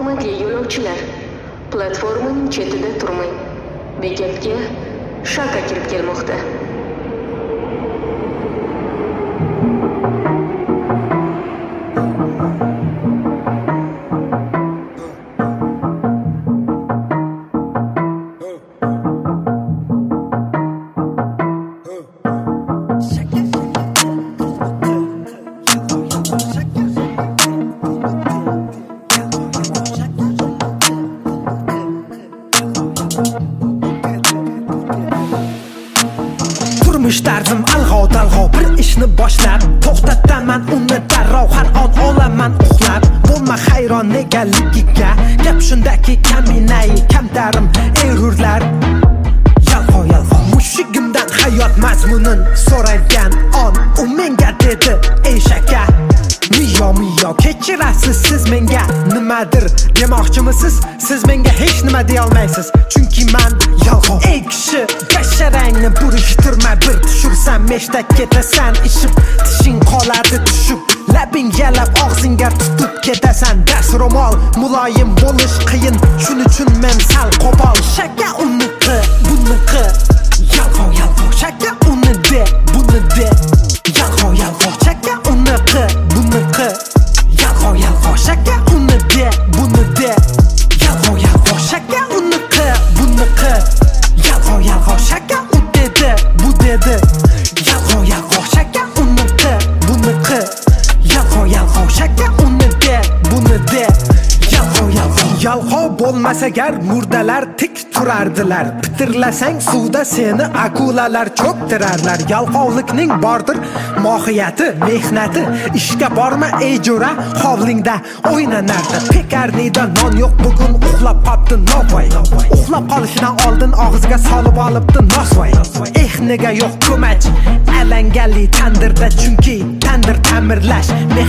Hurmatli yo'lovchilar, platformaning chetida turmang. Bekatga Shaka kirib kelmoqda. Tarzim alg'ov-dalg'ov bir ishni boshlab to'xtataman uni darrov har on olaman uxlab bo'lma hayron negaligiga gap shundaki kaminay kamtarim erurlar yalg'ov mushugimdan hayot mazmunin so'ragan on u menga dedi ey shaka miyo kechirasiz siz menga nimadir demoqchimisiz siz menga hech nima deya olmaysiz chunki man yalg'ov ey kishi basharangni burishtirma bir tushursam meshdak ketasan ishib tishing qoladi tushib labing yalab og'zingga tutib ketasan dars ro'mol muloyim bo'lish qiyin shuning uchun men sal qo'pol shaka uniki buniki yalg'ov shaka uni de buni de yalg'ov shaka uniki buniki yalg'ov shaka uni de buni de yalg'ov shaka uniki buniki yalg'ov shaka u dedi bu dedi yalg'ov shaka uniki buniki yalg'ov shaka uni de buni de yalg'ov bo'lmasa gar murdalar tik turardilar pitirlasang suvda seni akulalar cho'ktirarlar yalg'ovlikning bordir mohiyati mehnati ishga borma ey jo'ra hovlingda o'ynanardi pekarniyda non yo'q bugun uxlab qopti novvoy uxlab qolishidan oldin og'ziga solib olibdi nosvoy nega yo'q ko'mach alangali tandirda chunki tandir ta'mirlash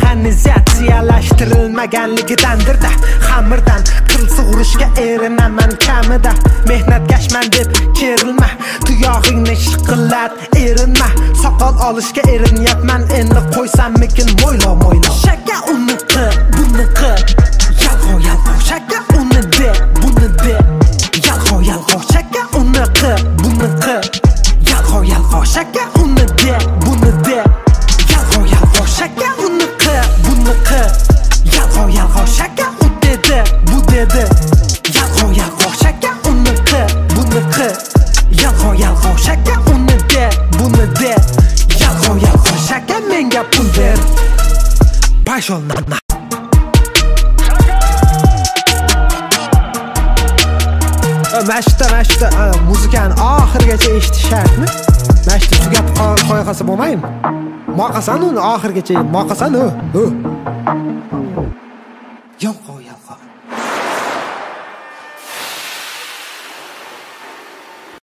mexanizatsiyalashtirilmaganligidandirda xamirdan qil sug'urishga erinaman kamida mehnatgashman deb kerilma tuyog'ingni shiqillat erinma soqol olishga erinyapman endi qo'ysammikin mo'ylo shaka uniki buniki yalg'ov shaka uni de buni de yalg'ov shaka uniki buniki yalg'ov shaka uni de buni de yalg'ov shaka uniki buniki yalg'ov shaka u dedi bu dedi yalg'ov shaka uniki buniki yalg'ov shaka uni de buni de yalg'ov shaka menga pul ber pashol Mashta muzikani oxirigacha eshitish shartmi? Mashta tugab qo'ya qolsa bo'lmaydimi? Moqasan uni oxirigacha, moqasan u. Yalg'ov.